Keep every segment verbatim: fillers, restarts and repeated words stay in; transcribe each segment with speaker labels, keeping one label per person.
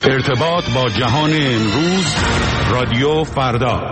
Speaker 1: ارتباط با جهان امروز، رادیو فردا.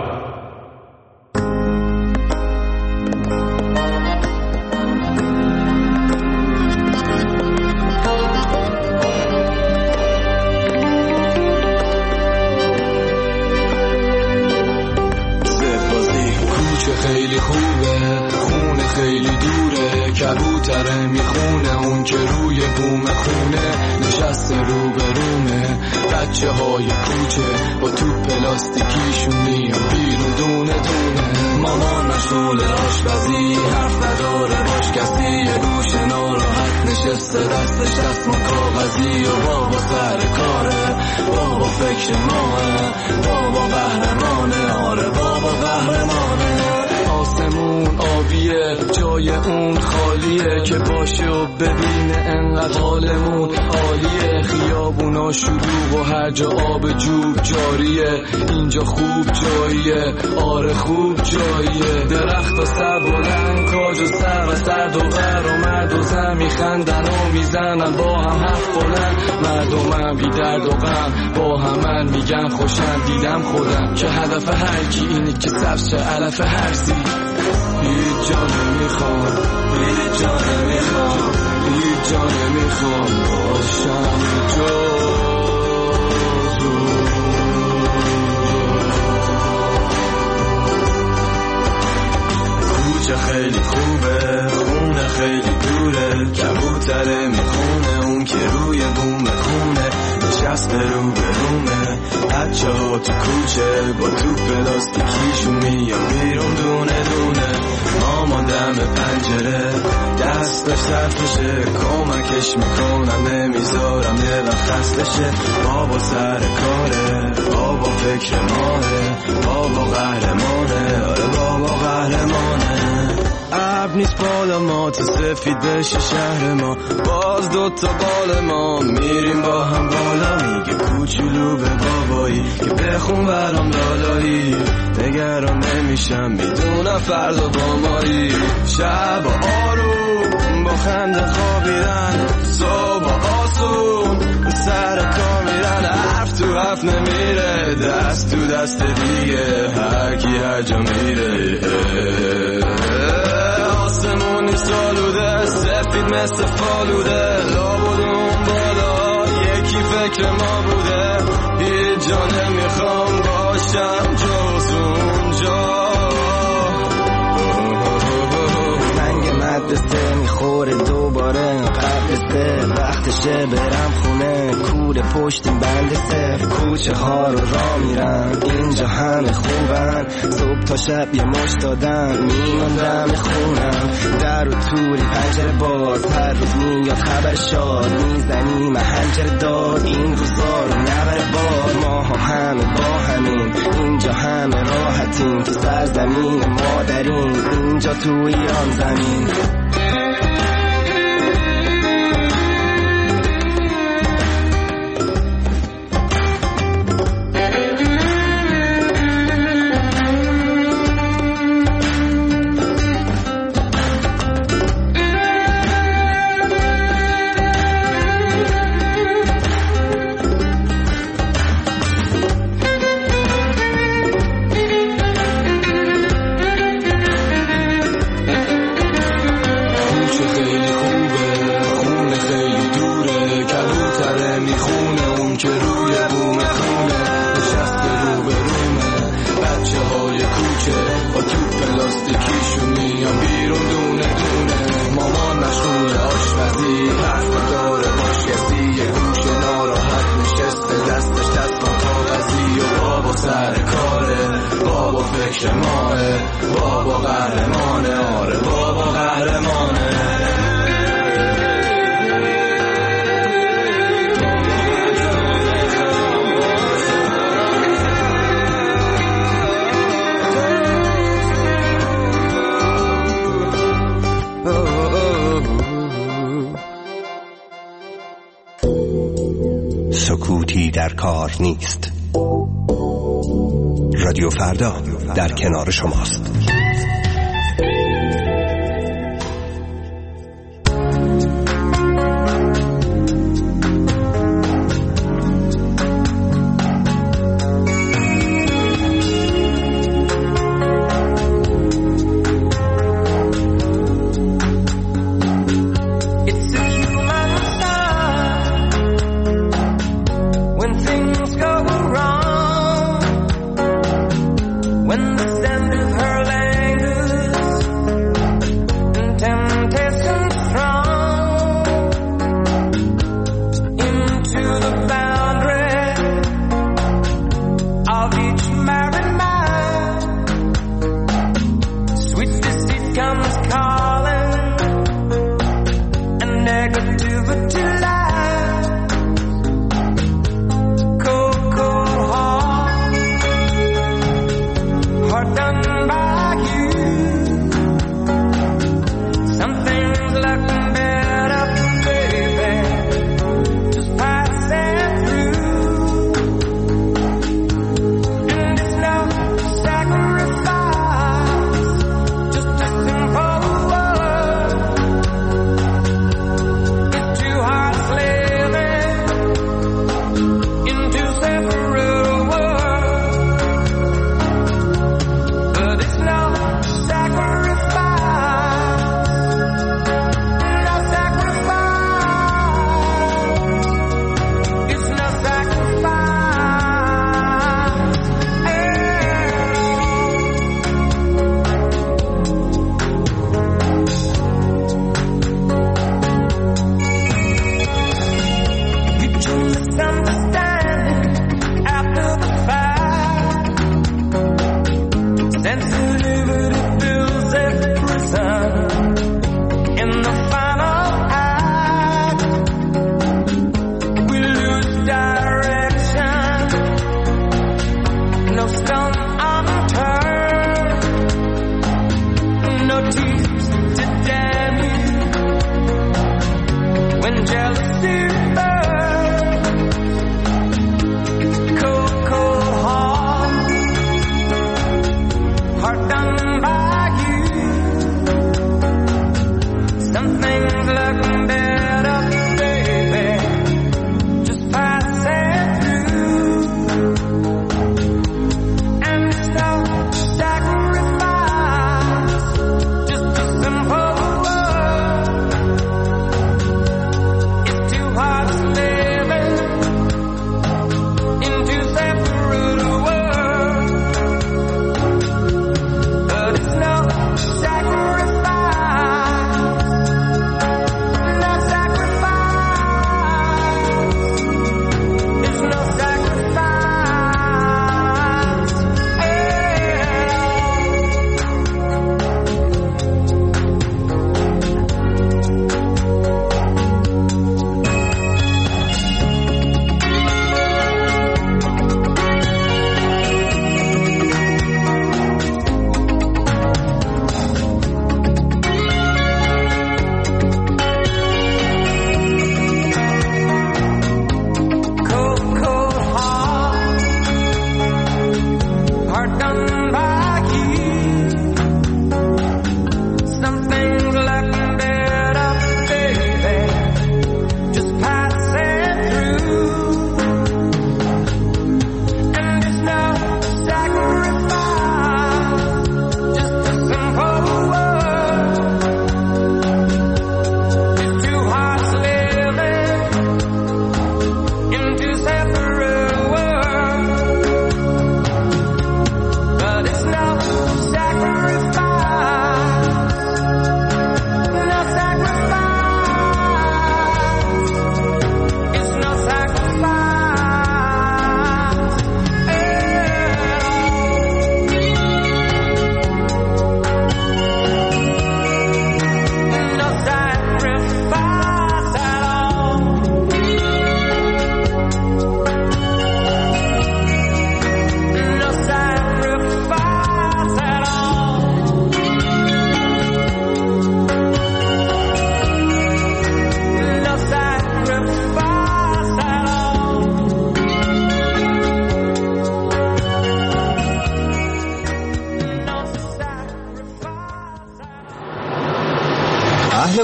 Speaker 2: خیلی خوبه، خونه خیلی دوره، کبوتره میخونه اون که روی بوم خونه نشسته رو به رومه. بچه های کوچه با تو پلاستیکیشون میان بیرون دونه دونه. مامان مشغول آشپزی، حرف نداره باش کسی، یه گوشه ناراحت نشسته دستش دستمال کاغذی. و بابا سر کاره، بابا فکر ماه، بابا قهرمانه، آره بابا قهرمانه. آسمون آبیه، جای اون خالیه، که باشه و ببینه انقدر حالمون عالیه. خیابونا شلوغ و هر جا آب جوب جاریه، اینجا خوب جاییه، آره خوب جاییه. درخت و سر بلند، کاج و سر و سرد و غر و مرد و زن میخندن و میزنن با هم حرف بلند. مردمم بی درد و غم با همن میگن خوشم، دیدم خودم که هدف هر کی اینه که سبز شه علف هر سی. هیچ جا نمیخوام، هیچ جا نمیخوام، هیچ جا نمیخوام باشم جز کوچه خیلی خوبه، خونه خیلی دوره، کبوتره میخونه اون که روی بوم خونه نشسته رو به رومه. بچه ها تو کوچه با تو پلاستیکیشون میان بیرون دونه دونه. ماما دم پنجره دستش صرفشه، کمکش میکنم نمیذارم یه وقت خستشه. بابا سر کاره، بابا فکر ماه، بابا قهرمانه، آره بابا قهرمانه. ابر نیست بالا ما تا سفید بشه شهر ما، باز دوتا بال ما میریم با هم بالا. میگه کوچولو به بابایی که بخون برام لالایی، نگران نمیشم میدونم فردا با مایی. شب آروم با خنده خوابیدن، صبح آسون سر کار میرن، حرف تو حرف نمیره، دست تو دست دیگه هر کی هر جا میره. آسمونی سالوده، سفید مثل فالوده، لابد اون بالا یکی فکر ما بوده. هیچ جا نمیخوام باشم جز اونجا. زنگ مدرسه میخوره دوباره قبلسته، وقتشه برم خونه، کوره پشتیم بند صفر. کوچه ها رو را میرم، اینجا همه خوبن، صبح تا شب یه مش دادن میماندم خونم. در و توری پنجره باز، هر روز میاد خبر شاد، میزنیم هنجره داد، این روزا رو نبره باد. ما هم همه با همین، اینجا همه راحتیم، تو سرزمین مادرین، اینجا تو ایران زمین.
Speaker 3: سکوتی در کار نیست. رادیو فردا در کنار شماست.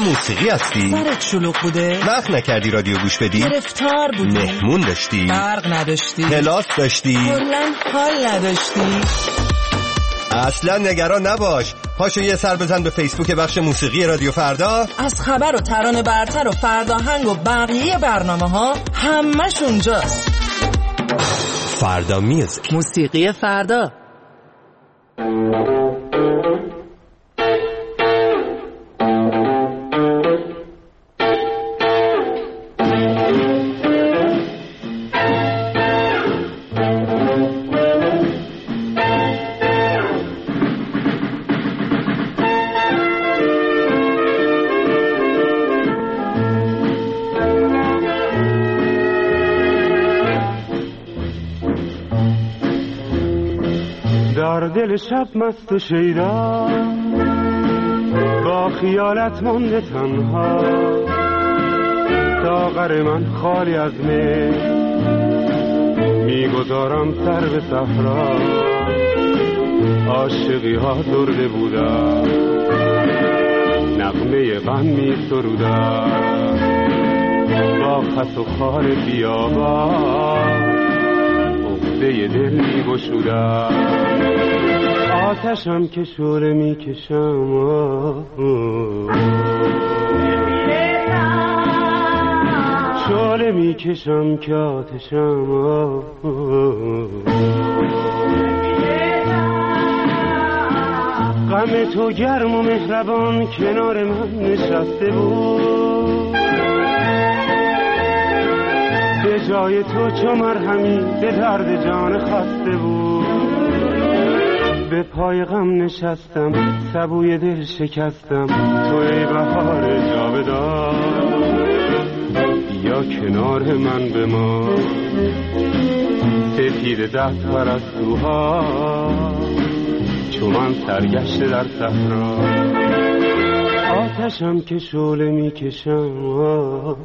Speaker 3: موسیقی هستی؟
Speaker 4: سرت شلوغ بوده؟
Speaker 3: وقت نکردی رادیو گوش بدی؟
Speaker 4: گرفتار بودی؟
Speaker 3: مهمون داشتی؟
Speaker 4: برق نداشتی؟
Speaker 3: کلاس داشتی؟
Speaker 4: کلاً حال نداشتی؟
Speaker 3: اصلا نگران نباش، پاشو یه سر بزن به فیسبوک بخش موسیقی رادیو فردا.
Speaker 4: از خبر و ترانه برتر و فرداهنگ و بقیه برنامه ها همش اونجاست.
Speaker 3: فردا میوزیک،
Speaker 4: موسیقی فردا.
Speaker 5: در دل شب مست و شیدا با خیالت مانده تنها، ساغر من خالی از می میگذارم سر به صحرا. عاشقی ها درده بودن، نغمه غم می سرودن، با خس و خار بیابان عقده دل می گشودن. آتشم که شعله می کشم، شعله می کشم که آتشم. غم تو گرم و مهربان کنار من نشسته بود، به جای تو چو مرهمی به درد جان خسته بود. به پای غم نشستم سبوی دل شکستم، تو ای بهار جاودان بیا کنار من بمان. سپید دست پرستوها چو من سرگشته در صحرا. آتشم که شعله می کشم،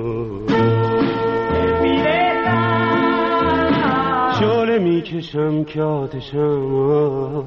Speaker 5: شعله می کشم که آتشم.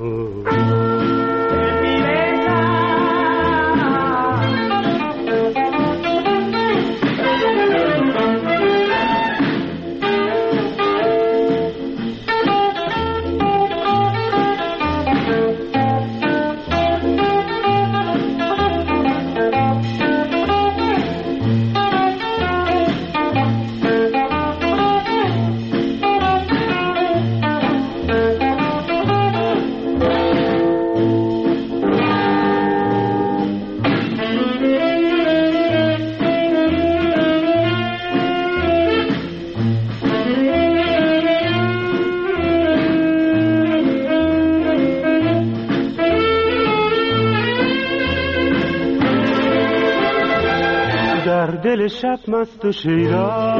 Speaker 5: دل شب مست و شیدا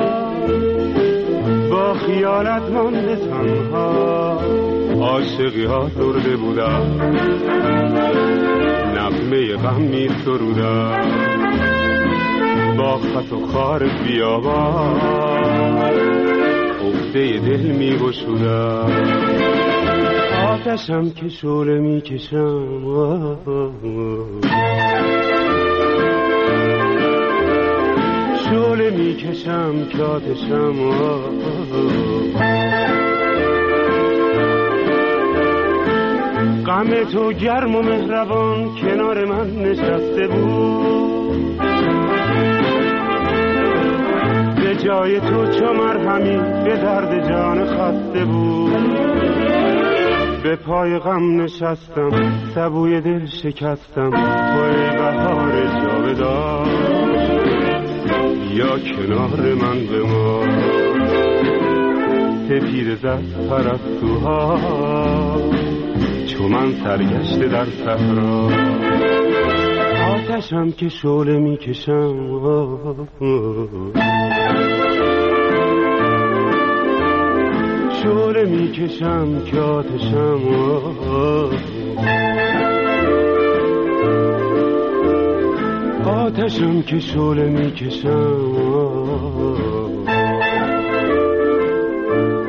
Speaker 5: با خیالت مانده تنها. عاشقی ها درده بودن، نغمه غم می سرودن، با خط و خار بیابان عقده دل می گشودن. آتشم که شعله می کشم، شعله می کشم که آتشم. غم تو گرم و مهربان کنار من نشسته بود، به جای تو چو مرهمی به درد جان خسته بود. به پای غم نشستم سبوی دل شکستم، تو ای بهار جاودان یا کنار من بمان. سپید دست پرستوها چو من سرگشته در صحرا. آتشم که شعله می کشم، شعله می کشم که آتشم. آتشم که شعله می کشم،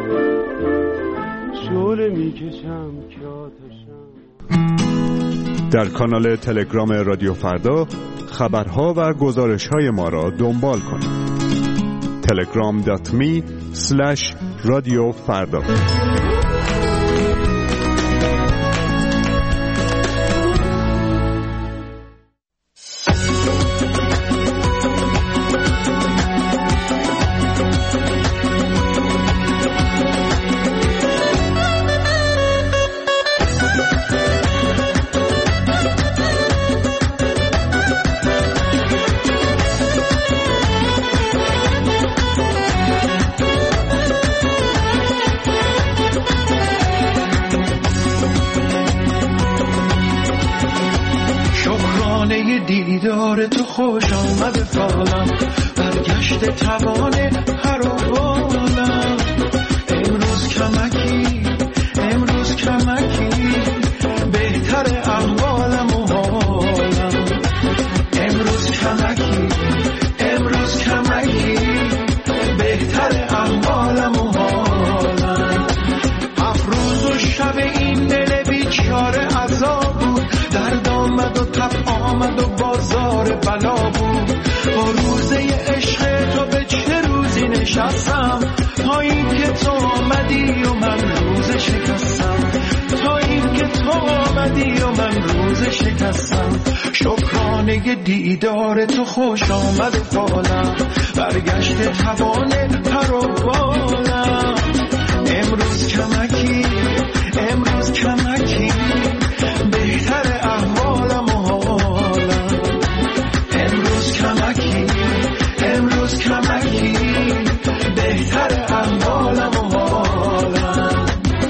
Speaker 5: شعله می کشم که آتشم.
Speaker 1: در کانال تلگرام رادیو فردا خبرها و گزارش‌های ما را دنبال کنید. تلگرام دات می اسلش رادیو فردا.
Speaker 6: دیدار تو خوش آمد فالم، برگشت توانه هر و بالم. امروز کمکی امروز کمکی بهتر احوالم و حالم. امروز کمکی امروز کمکی بهتر احوالم و حالم. افروز و شب این دل بیچاره عذاب بود، درد آمد و تب آمد و بازار بلا بود. با روزه عشق تو به چه روزی نشستم، تا این که تو آمدی و من روز شکستم. تا این که تو آمدی و من روز شکستم. شکرانه دیدار تو خوش آمد فالم، برگشت توانه پر و بالم. امروز کمکی امروز کمکی بهتر احوالم و حالم. امروز کمکی امروز کمکی بهتر احوالم و حالم.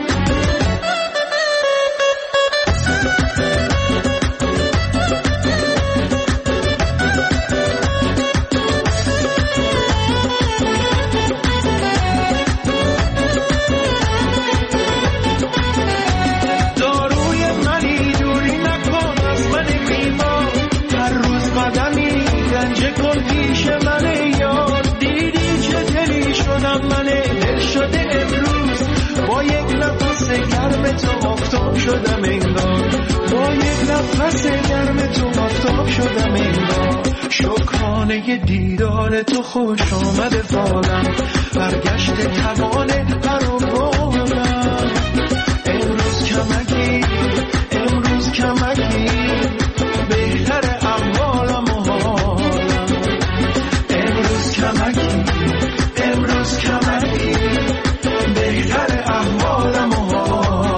Speaker 6: تو آفتاب شدم انگار، با یک نفس گرم تو آفتاب شدم انگار. شکرانه دیدار تو خوش آمد فالم، برگشت توانه پر و بالم. امروز کمکی امروز کمکی بهتر احوالم و حالم. امروز کمکی امروز کمکی بهتر احوالم و حالم.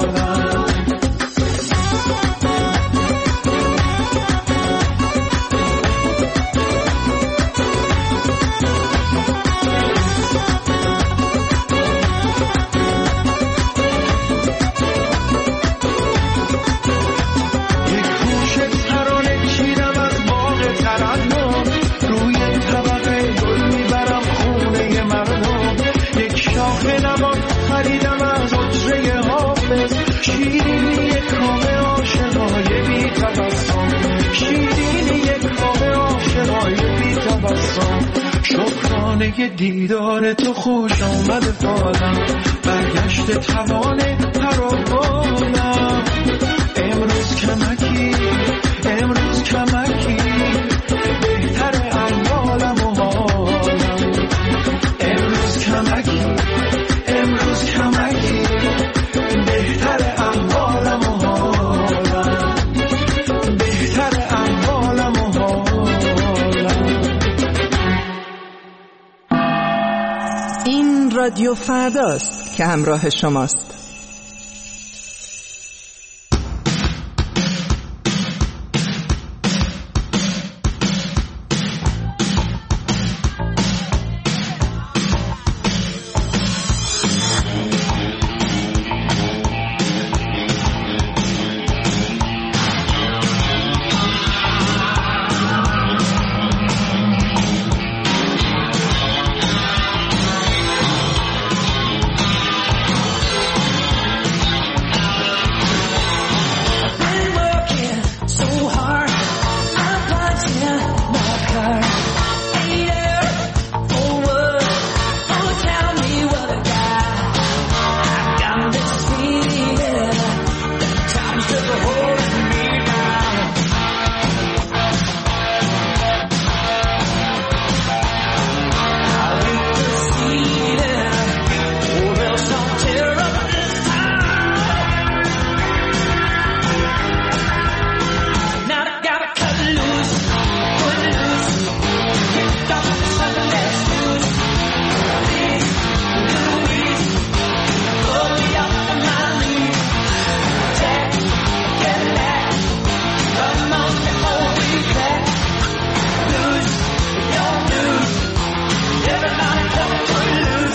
Speaker 6: شیرینی یک کامه آشنای بی تبسم، شیرینی یک کامه آشنای بی تبسم. شکرانه دیدار تو خوش آمد فالم، برگشت توانه پر و بالم. امروز کمکی امروز کمکی بهتر احوالم و حالم. امروز کمکی امروز کمکی بهتر احوالم و حالم. بهتر احوالم و حالم.
Speaker 4: این رادیو فرداست که همراه شماست.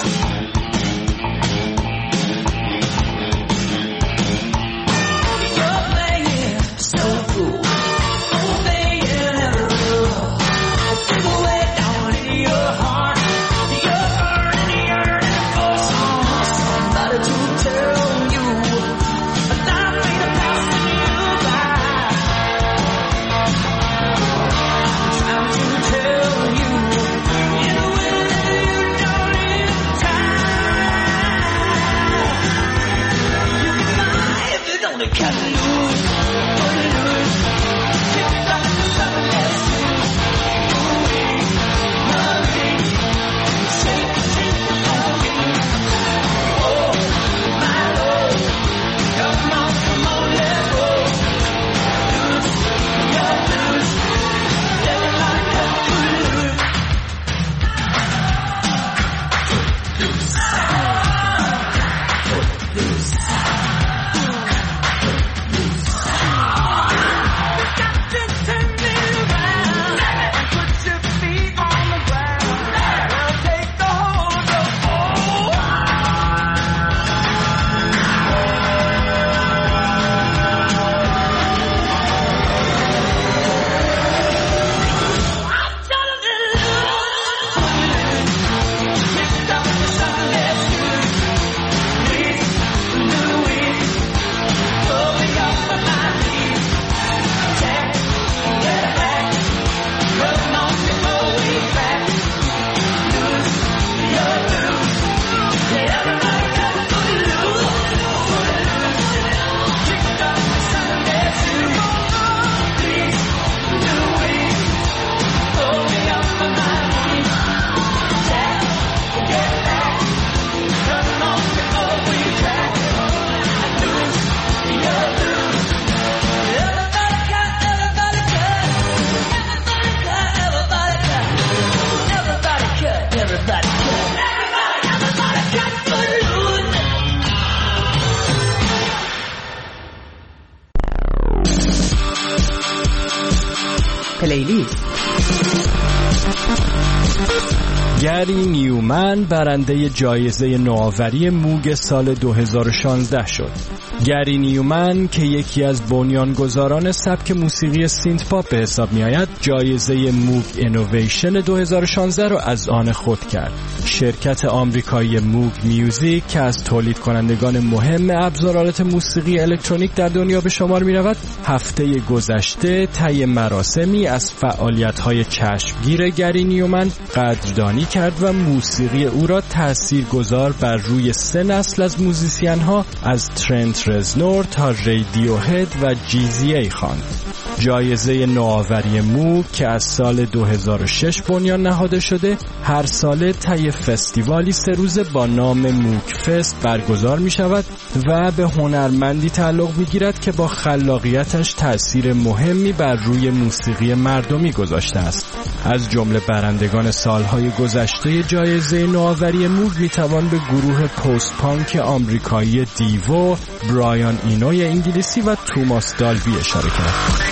Speaker 7: پلیلیست.
Speaker 8: گری نیومن برنده جایزه نوآوری موگ سال دو هزار و شانزده شد. گری نیومن که یکی از بنیانگذاران سبک موسیقی سینت پاپ به حساب می آید، جایزه موگ اینوویشن دو هزار و شانزده را از آن خود کرد. شرکت آمریکایی موگ میوزیک که از تولید کنندگان مهم ابزارالات موسیقی الکترونیک در دنیا به شمار می رود، هفته گذشته طی مراسمی از فعالیت‌های چشمگیر گری نیومن قدردانی کرد و موسیقی او را تاثیرگذار بر روی سه نسل از موزیسین‌ها از ترنت رزنور تا رادیوهد و جی ای خواند. جایزه نوآوری موگ که از سال دو هزار و شش بنیان نهاده شده، هر ساله طی فستیوالی سه روزه با نام موگ فست برگزار می شود و به هنرمندی تعلق می گیرد که با خلاقیتش تأثیر مهمی بر روی موسیقی مردمی گذاشته است. از جمله برندگان سالهای گذشته جایزه نوآوری موگ می توان به گروه پست پانک آمریکایی دیوو، برایان اینوی انگلیسی و توماس دالبی اشاره کرد.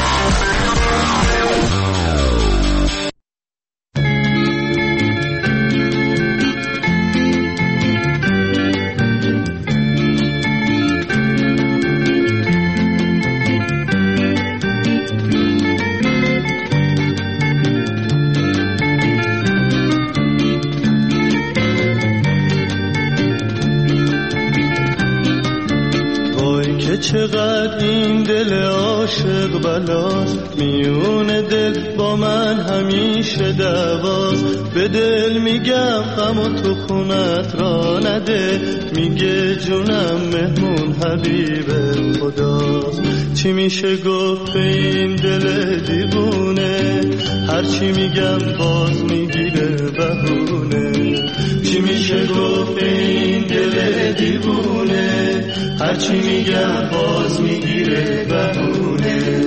Speaker 9: چقدر این دل عاشق بلاست، میون دل با من همیشه دعواست. به دل میگم غم و تو خونت را نده، میگه جونم مهمون حبیب خداست. چی میشه گفت به این دل دیوونه، هرچی میگم باز میگیره بهونه. چی میشه گفت به این دل دیوونه، هرچی میگم باز میگیره بهونه.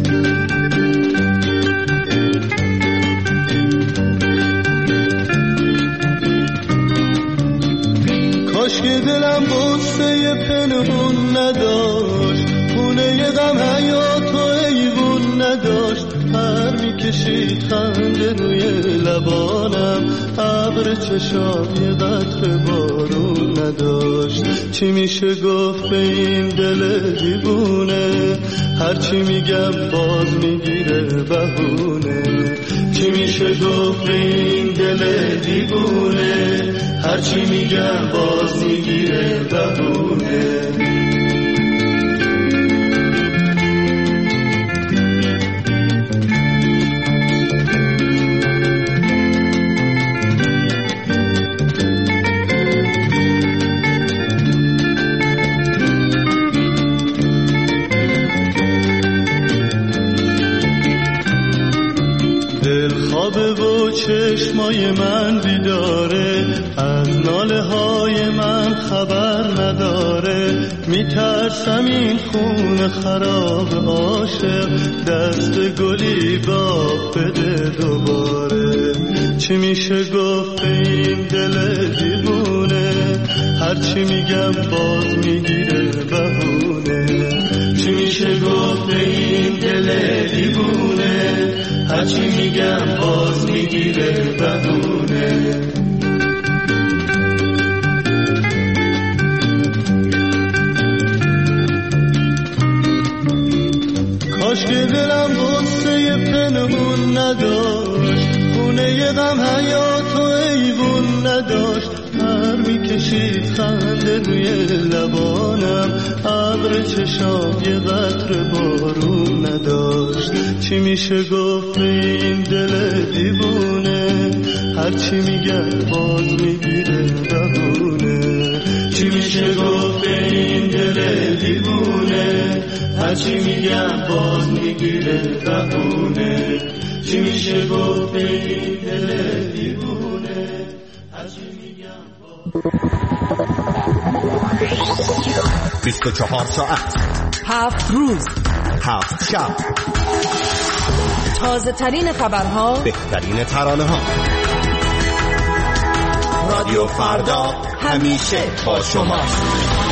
Speaker 9: کاش که دلم بسته پنهون نداشت، خونه غم حیات و ایوون نداشت. پر میکشید خنده روی لبانم، ابر چشام یه قطره بارون نداشت. چی میشه گفت به این دل دیوونه، هرچی میگم باز میگیره بهونه. چی میشه گفت به این دل دیوونه، هرچی میگم باز میگیره بهونه. چشمای من بیداره، از ناله های من خبر نداره. میترسم این خون خراب عاشق دست گلی باغ بده دوباره. چی میشه گفت به این دل دیوونه، هرچی میگم باز میگیره بهونه. چی میشه گفت به این دل دیوونه، هرچی میگم باز میگیره بهونه. کاش که دلم غصه پنهون نداشت، خونه غم حیات و ایوون نداشت. پر میکشید خنده روی لبانم، ابر چشام یه قطره بارون نداشت. چی میشه گفت به این دل دیوونه، هرچی میگم باز میگیره بهونه. چی میشه گفت به این دل دیوونه، هرچی میگم باز میگیره بهونه. چی میشه گفت به این دل دیوونه، هرچی میگم
Speaker 3: بیست و چهار ساعت،
Speaker 4: هفت روز،
Speaker 3: هفت شب،
Speaker 4: تازه ترین خبرها،
Speaker 3: بهترین ترانه ها. رادیو فردا همیشه با شماست.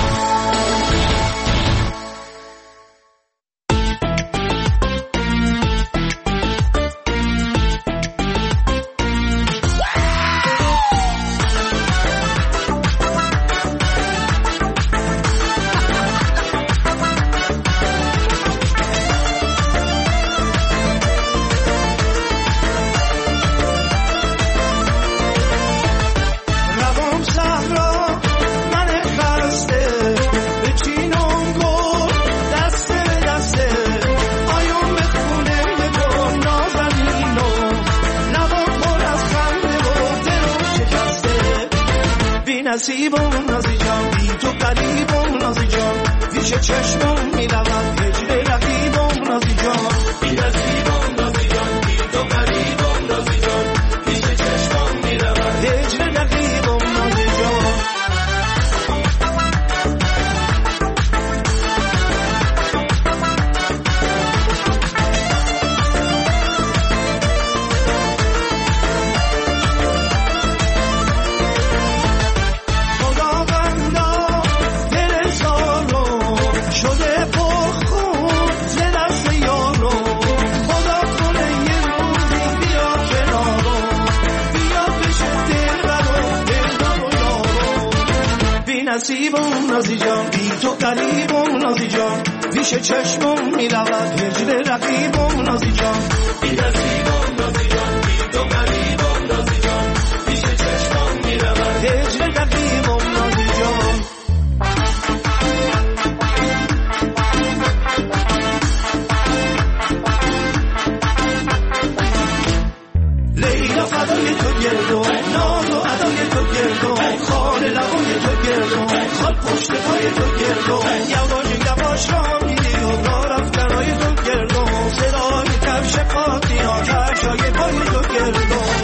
Speaker 6: نصیبم نازی جان، بی تو قریبم نازی جان، پیش چشمم میروم هجر رقیبم نازی جان. بی نصیبم نازی جان، بی تو قریبم نازی جان، پیش چشمم میروم هجر رقیبم نازی جان. نصیبم نازی جان، بی تو قریبم نازی جان، پیش چشمم میرود هجر رقیبم نازی جان. بی نصیبم نازی جان، بی تو قریبم نازی جان، پیش چشمم میرود هجر رقیبم نازی جان. لیلا فدای تو گردم، ناز و ادای تو گردم، خال لبای تو گردم، خال پشت پای تو گردم، یواش یواش را میری و را رفتنای تو گردم، صدای کفش پاتی ها کفشای پای تو گردم.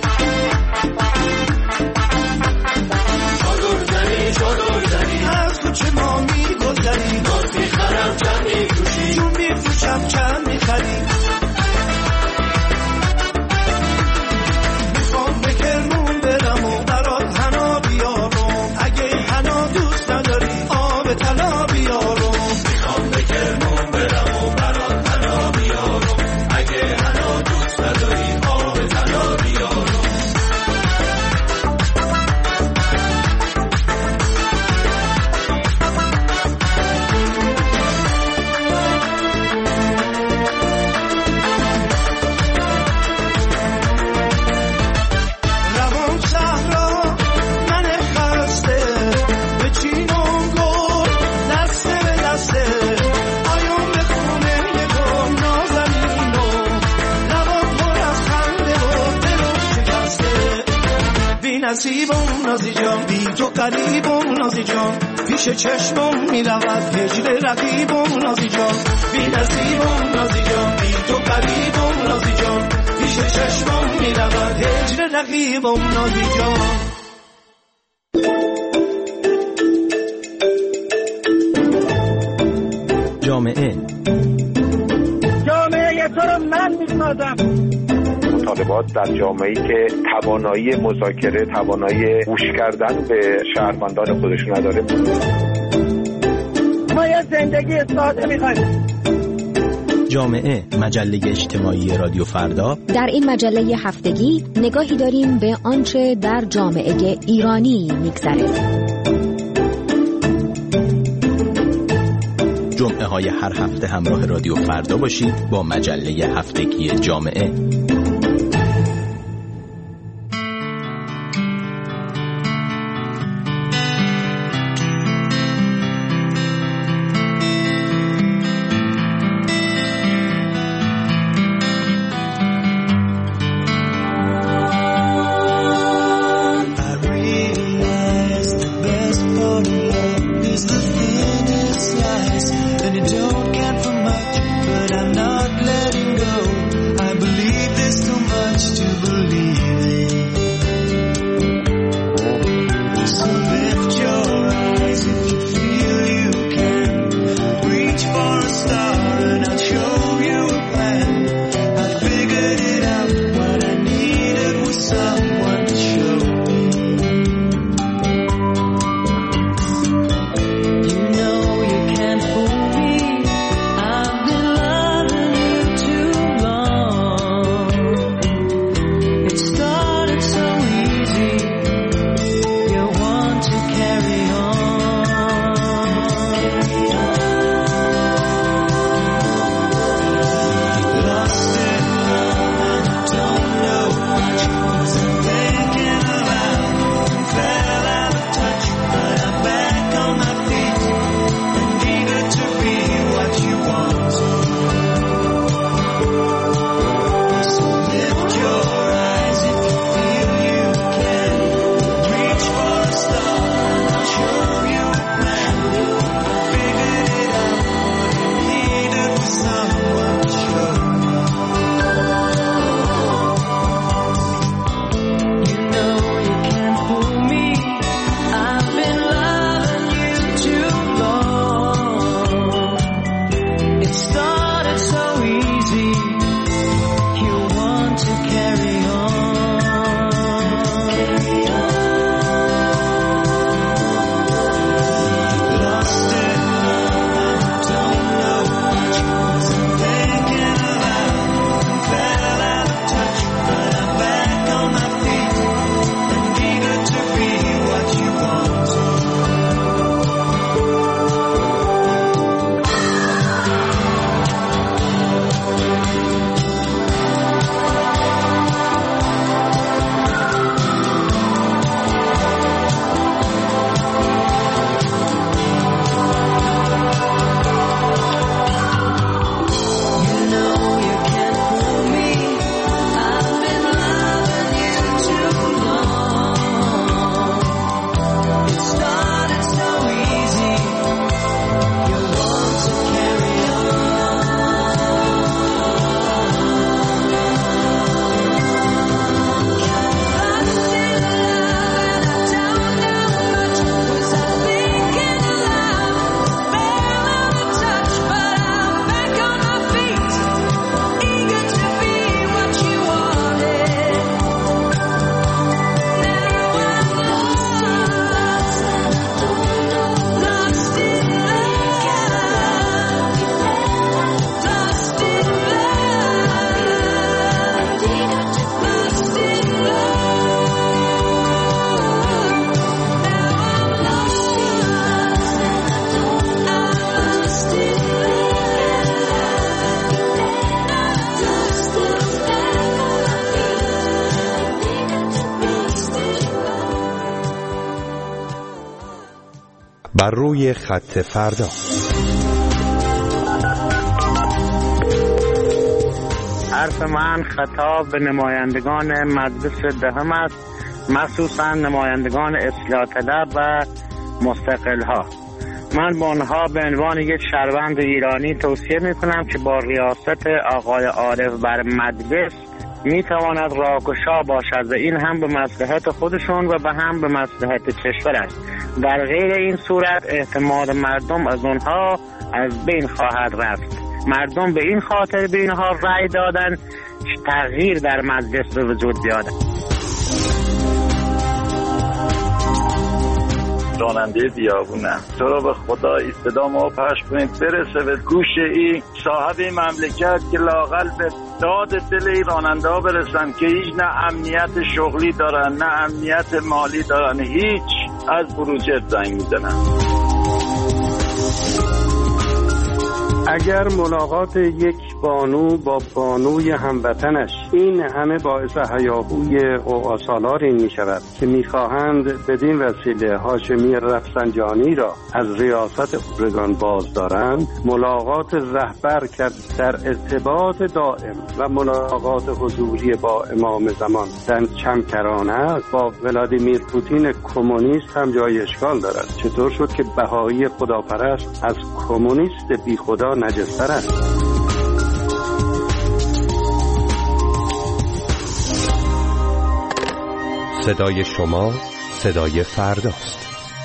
Speaker 6: چادر زنی چادر زنی از تو چه ما میگذری، ناز میخرم چند میفروشی، جون میفروشم چند میخری. طلا بیارم، میخوام به کرمون برم و برات طلا بیارم، اگه نصیبم نازی جان، بی تو قریبم نازی جان، پیش چشمم میرود هجر رقیبم نازی جان، بی نصیبم نازی جان، بی تو قریبم نازی جان، پیش چشمم میرود هجر رقیبم نازی جان.
Speaker 10: جامعه
Speaker 11: جامعه تو رو من میسازم.
Speaker 12: مطالبات در جامعه‌ای که توانایی مذاکره، توانایی گوش کردن به شهروندان خودش نداره.
Speaker 11: ما یه زندگی ساده می‌خوایم.
Speaker 10: جامعه، مجله اجتماعی رادیو فردا.
Speaker 13: در این مجله هفتگی نگاهی داریم به آنچه در جامعه ایرانی می‌گذره.
Speaker 10: جمعه های هر هفته همراه رادیو فردا باشید با مجله هفتگی جامعه.
Speaker 1: بر روی خط فردا.
Speaker 5: حرف من خطاب به نمایندگان مجلس دهم است
Speaker 14: مخصوصا نمایندگان اصلاح طلب و مستقل ها. من به آنها به عنوان یک شهروند ایرانی توصیه می کنم که با ریاست آقای عارف بر مجلس می تواند راهگشا باشد و این هم به مصلحت خودشون و به هم به مصلحت کشور است. در غیر این صورت اعتماد مردم از آنها از بین خواهد رفت. مردم به این خاطر به اینها رأی دادن که تغییر در مجلس به وجود بیاد.
Speaker 15: راننده بیابونم، تو رو به خدا صدا ما پخش کنید برسه به گوش این صاحب این مملکت که لااقل به داد دل این راننده ها برسن که هیچ نه امنیت شغلی دارن نه امنیت مالی دارن، هیچ، از بروجرد زنگ میزنن.
Speaker 5: اگر ملاقات یک بانو با بانوی هموطنش این همه باعث هیاهوی قوقاسالاری می شود که می خواهند بدین وسیله هاشمی رفسنجانی را از ریاست خبرگان باز دارند، ملاقات رهبر کرد در ارتباط دائم و ملاقات حضوری با امام زمان در چمکرانه با ولادیمیر پوتین کمونیست هم جای اشکال دارد. چطور شد که بهایی خداپرست از کمونیست بی خدا نجستر است؟
Speaker 3: صدای شما صدای فرداست.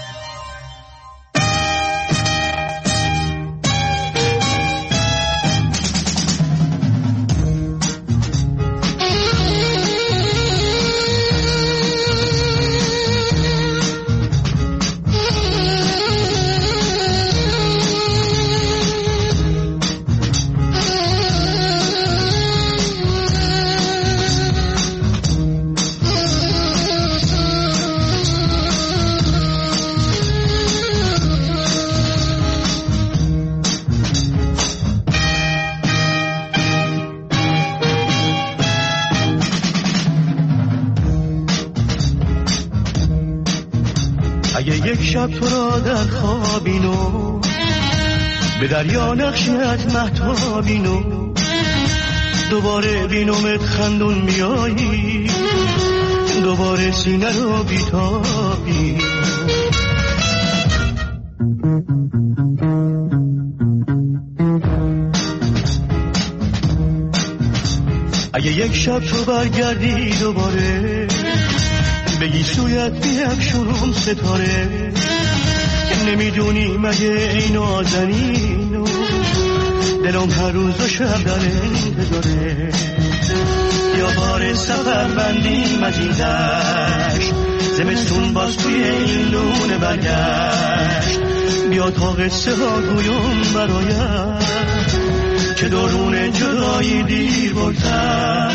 Speaker 9: یک شب تو را در خوابینو به دریا نقشی از مهتابینو دوباره بینومت خندون میایی دوباره سینه رو بیتابی اگه یک شب تو برگردی دوباره بگی سویت بیفشونم ستاره نمیدونی مگه این نازنینو دلم هر روز و شب در انتظاره یا بار سفر بندیم از این دشت زمستون باز توی این لونه برگشت بیا تا قصه ها گویم برایت که درون جدایی دیر بردن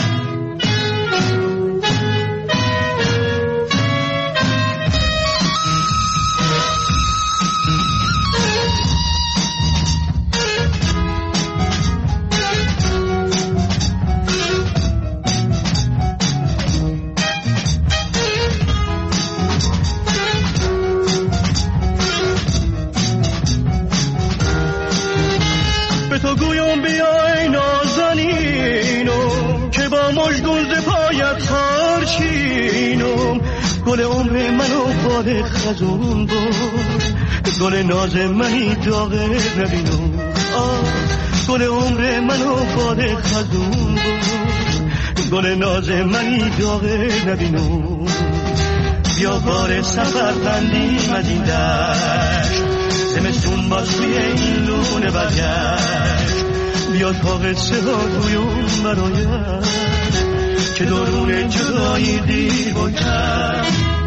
Speaker 9: گل عمر منو باد خزون بود گل ناز منی داغه نبینم آه گل عمر منو باد خزون بود گل ناز منی داغه نبینم بیا بار سفر بندیم از این دشت زمستون باز توی این لونه برگشت بیا تا قصه ها گویم برایت که درون جدایی دیر بودم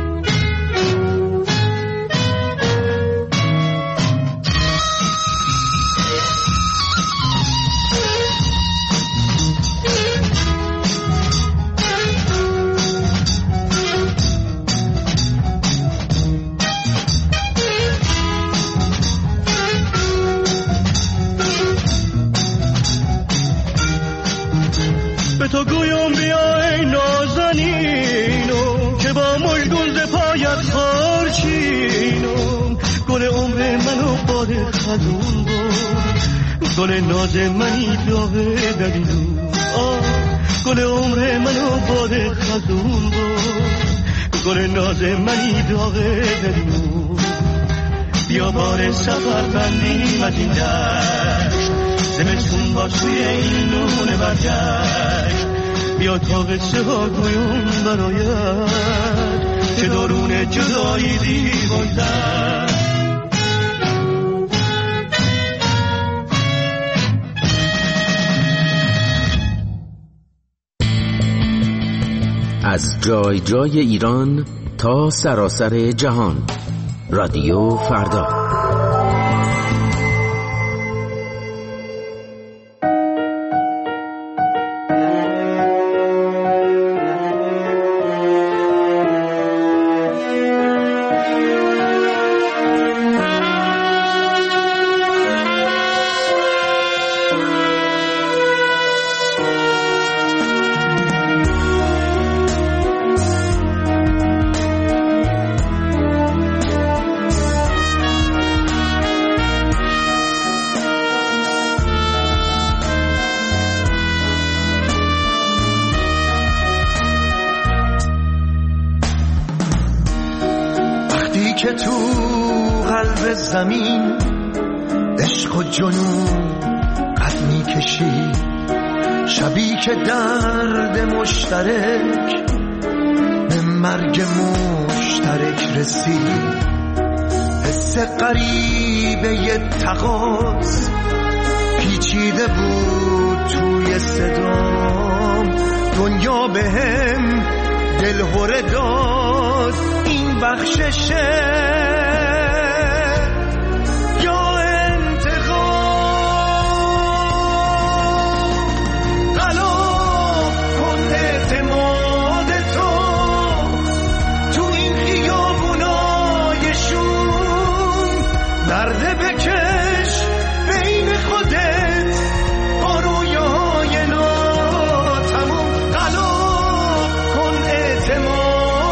Speaker 9: به تو گویم بیا ای نازنینم که با مژگون ز پایت خارچینم گل عمر منو باد خزون بود گل ناز منی داغه نبینم آه گل عمر منو باد خزون بود گل ناز منی داغ دلمون، بیا بار سفر بندیم از این دشت، زمستون با توی این نون برگشت، بیا تا قصه ها گویم برایت که دارون جدایی دیوان زد.
Speaker 10: از جای جای ایران تا سراسر جهان، رادیو فردا.
Speaker 6: که تو قلب زمین عشق و جنون قد میکشی، شبی که درد مشترک به مرگ مشترک رسید، حس غریبه ی تقاص پیچیده بود توی صدام، دنیا به هم دلهوره داد، این بخششه یا انتقام، غلاف کن اعتماد تو تو این خیابونای شوم، درده بکش بین خودت با رویای ناتموم، غلاف کن اعتماد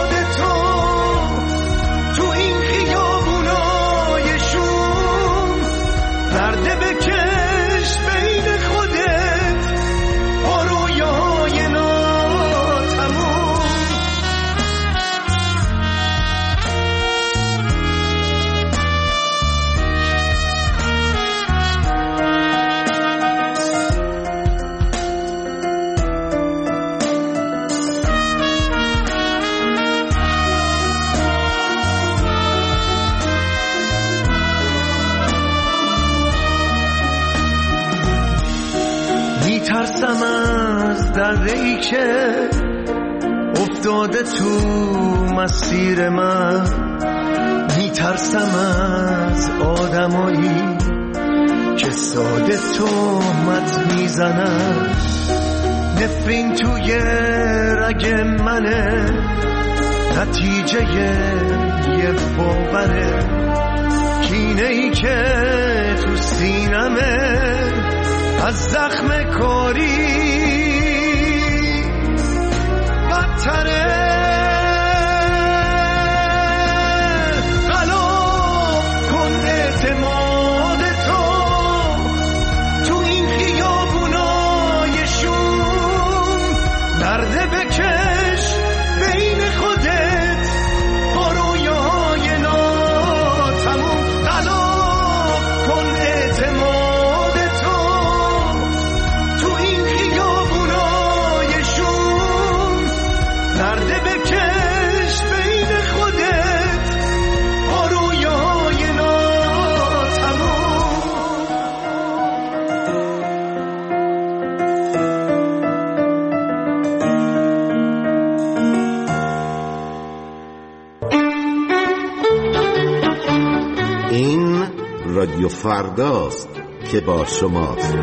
Speaker 6: میترسم از دره‌ای که افتاده تو مسیر من، میترسم از آدمایی که ساده تهمت میزنن، نفرین توی رگ منه نتیجه یه باوره، کینه‌ای که تو سینمه از زخم کاری بدتره، غلاف کن اعتماد تو تو این خیابونای شوم، درده بکش بین خودت با رویای ناتموم، غلاف کن اعتماد
Speaker 16: رادیو فرداست که با شماست.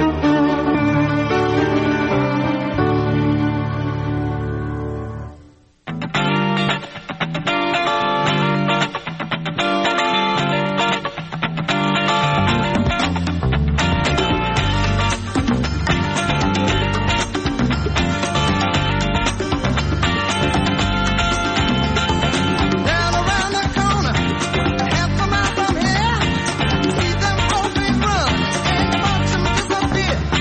Speaker 6: Yeah.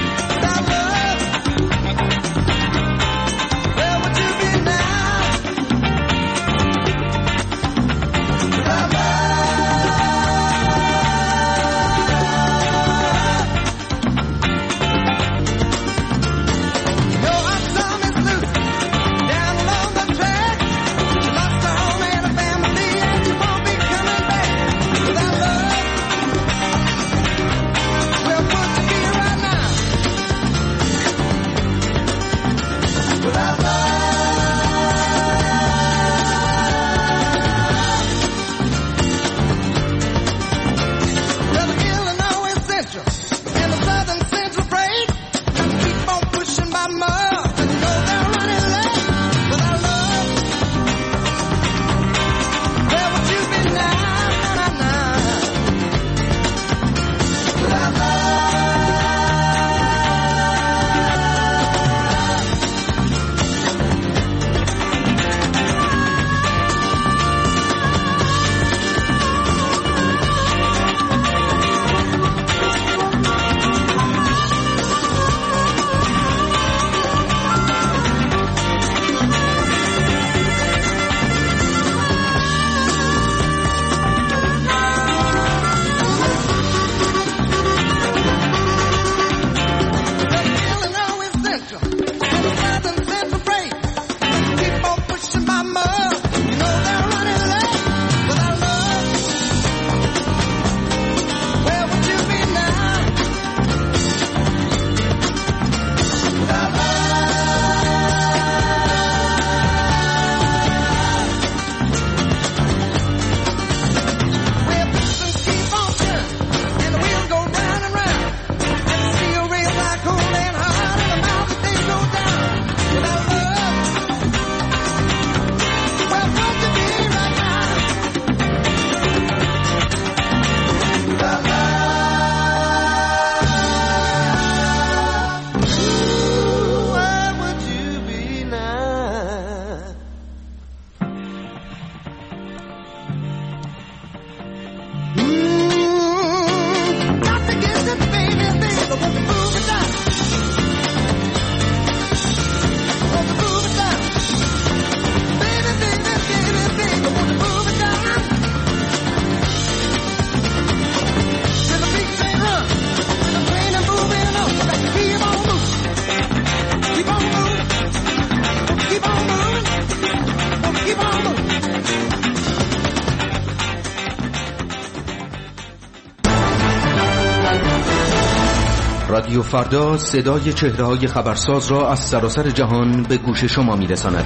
Speaker 10: رادیو فردا صدای چهره‌های خبرساز را از سراسر جهان به گوش شما می‌رساند.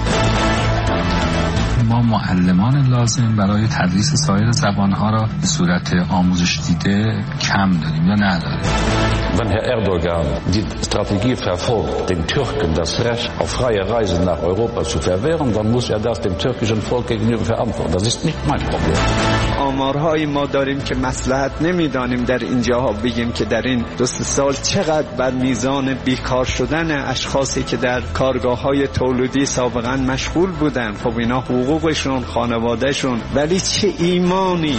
Speaker 17: ما معلمان لازم برای تدریس سایر زبانها را به صورت آموزش دیده کم داریم یا نداریم.
Speaker 18: Wenn Herr Erdogan die Strategie verfolgt, den Türken das Recht auf freie Reise nach Europa zu verwehren, dann muss er das dem türkischen Volk gegenüber verantworten. Das ist nicht mein Problem.
Speaker 19: آمارهای ما داریم که مصلحت نمیدانیم در اینجاها بگیم که در این دو سه سال چقدر بر میزان بیکار شدن اشخاصی که در کارگاه‌های تولیدی سابقا مشغول بودن، خب اینا حقوقشون، خانوادهشون، ولی چه ایمانی.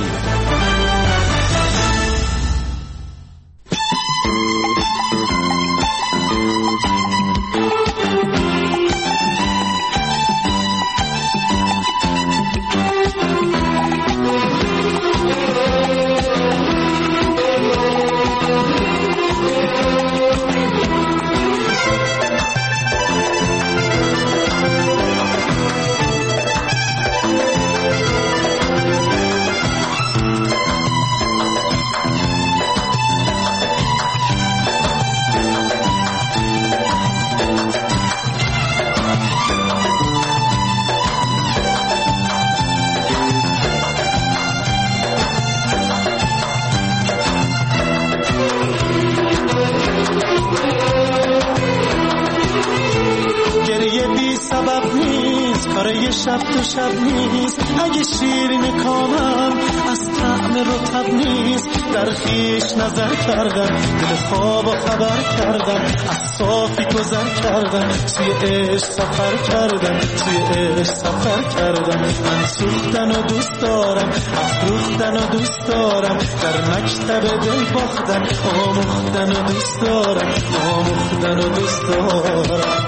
Speaker 9: شب تو شب نیست، اگه شیرین کامم از طعم رطب نیست. در خیش نظر کردم، دل خواب و خبر کردم، از صافی گذر کردم، سوی عشق سفر کردم، سوی عشق سفر کردم. من سوختن و دوست دارم، افروختن و دوست دارم، در مکتب دل باختن، آموختن و دوست دارم، آموختن و دوست دارم.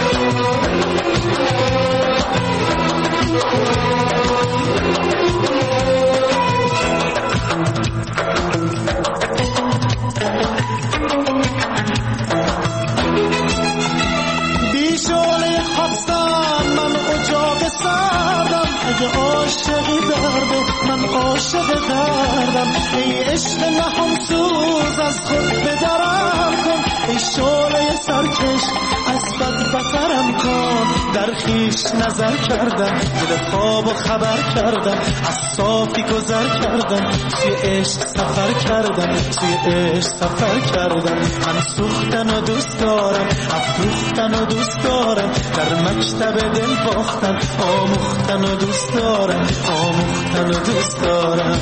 Speaker 9: بیشونه خواستم من اجاق سردم، اگه عاشقی درده من عاشق دردم. ای عشق نهم سوز از خود بدرم کن، ای شعله سرکش از بد بترم کن. در خیش نظر کردم، دل خواب و خبر کردم، از صافی گذر کردم، سوی عشق سفر کردم، سوی عشق سفر کردم. من سوختن و دوست دارم، افروختن و دوست دارم، در مکتب دل باختن، آموختن و دوست دارم، آموختن و دوست دارم.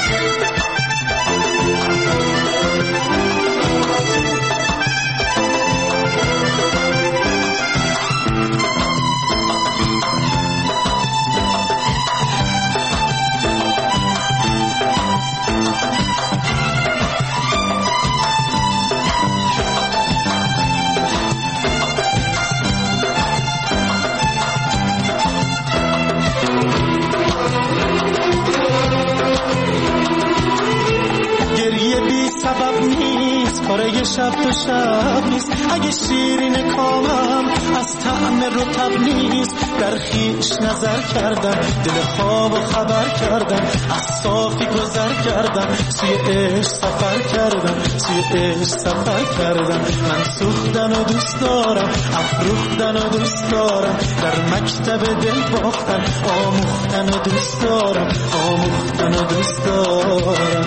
Speaker 9: سبب نیست، کاره شب تو شب نیست، اگه شیرین کامم از طعم رطب نیست. در خیش نظر کردم، دل خواب و خبر کردم، از صافی گذر کردم، سوی عشق سفر کردم، سوی عشق سفر کردم. من سوختن و دوست دارم، افروختن و دوست دارم، در مکتب دل باختن، آموختن و دوست دارم، آموختن و دوست دارم.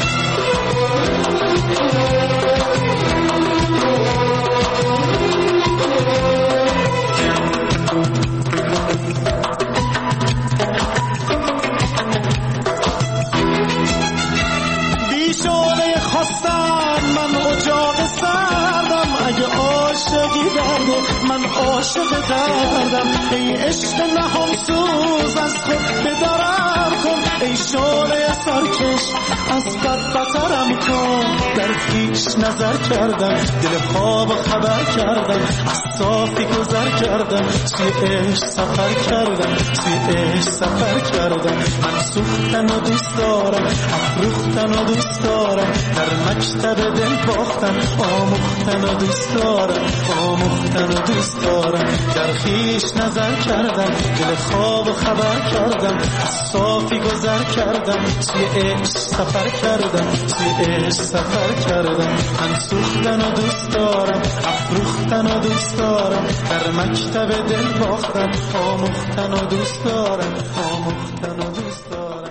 Speaker 9: بیشونه خواستم من اجاق سردم، اگه عاشقی درده من عاشق دردم. ای عشق نهم سوز از خود بدرم کن، ای شعله سرکش از بد بترم کن. در خیش نظر کردم، دل خواب و خبر کردم، از صافی گذر کردم، سوی عشق سفر کردم، سوی عشق سفر کردم. من سوختن و دوست دارم، افروختن آموختن و دوست دارم، در مکتب دل باختن آموختن و دوست دارم، آموختن و دوست دارم. در خیش نظر کردم، دل خواب و خبر کردم، از صافی گذر کردم، توی عشق سفر کردم، توی عشق سفر کردم. من سوختن و دوست دارم، افروختن و دوست دارم، در مکتب دل باختن آموختن و دوست دارم، آموختن و دوست دارم.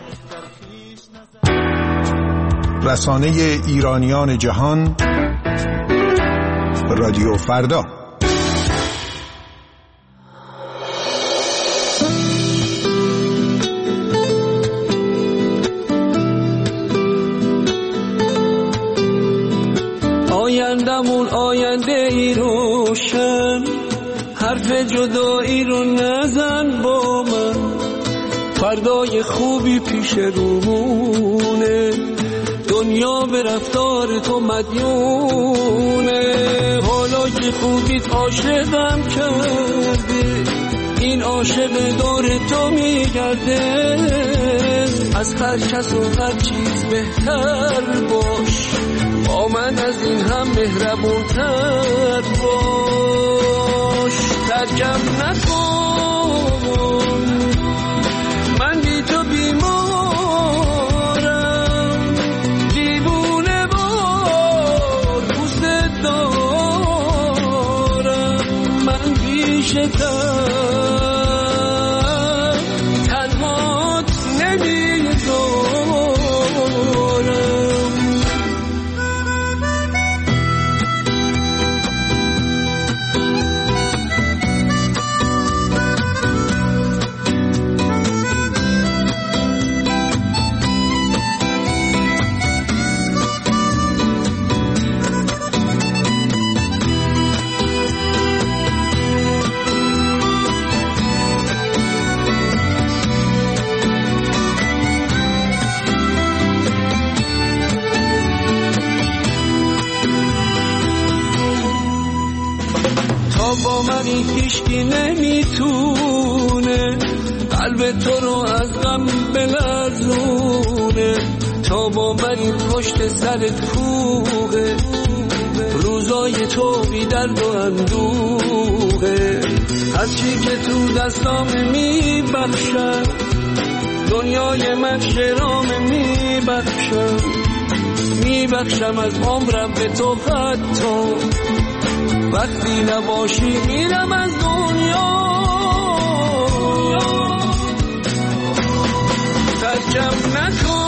Speaker 20: رسانه ایرانیان جهان، رادیو فردا.
Speaker 21: آیندمون آینده ای روشن، حرف جدایی رو نزن با من، فردای خوبی پیش رومونه، دنیا به رفتار تو مدیونه. حالا که خوبیت عاشقم کرده، این عاشق دور تو میگرده، از هر کس و هر چیز بهتر باش، با من از این هم مهربونتر باش. ترکم نکن، من بی تو بیمارم، دیوونه بار دوست دارم، من بیشتر تنهات نمیذارم. با من این هیچکی نمیتونه قلب تو رو از غم بلرزونه، تا با من این پشت سرت کوه، روزای تو بی درد و اندوه. هرچی که تو دستام میبخشم، دنیای من شرام میبخشم، میبخشم از عمرم به تو حتی وقتی نباشی میرم از دنیا. ترکم نکن،